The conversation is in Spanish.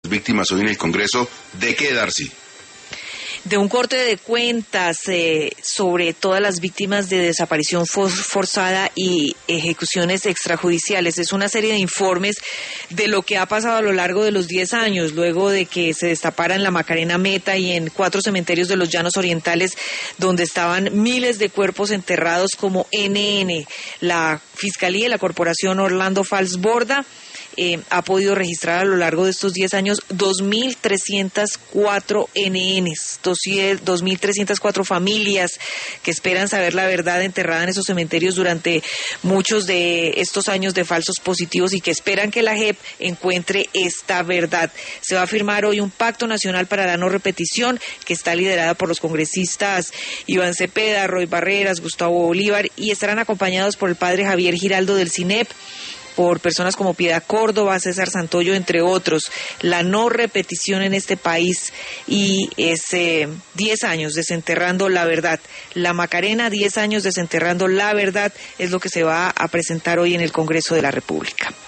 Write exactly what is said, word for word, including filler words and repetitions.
víctimas hoy en el Congreso. ¿De qué, Darcy? De un corte de cuentas eh, sobre todas las víctimas de desaparición for forzada y ejecuciones extrajudiciales. Es una serie de informes de lo que ha pasado a lo largo de los diez años, luego de que se destapara en la Macarena Meta y en cuatro cementerios de los Llanos Orientales, donde estaban miles de cuerpos enterrados como N N. La Fiscalía y la Corporación Orlando Fals Borda Eh, ha podido registrar a lo largo de estos diez años dos mil trescientas cuatro N Ns, dos mil trescientas cuatro familias que esperan saber la verdad enterrada en esos cementerios durante muchos de estos años de falsos positivos y que esperan que la J E P encuentre esta verdad. Se va a firmar hoy un pacto nacional para la no repetición que está liderada por los congresistas Iván Cepeda, Roy Barreras, Gustavo Bolívar y estarán acompañados por el padre Javier Giraldo del CINEP, por personas como Piedad Córdoba, César Santoyo, entre otros. La no repetición en este país y es eh, diez años desenterrando la verdad. La Macarena, diez años desenterrando la verdad, es lo que se va a presentar hoy en el Congreso de la República.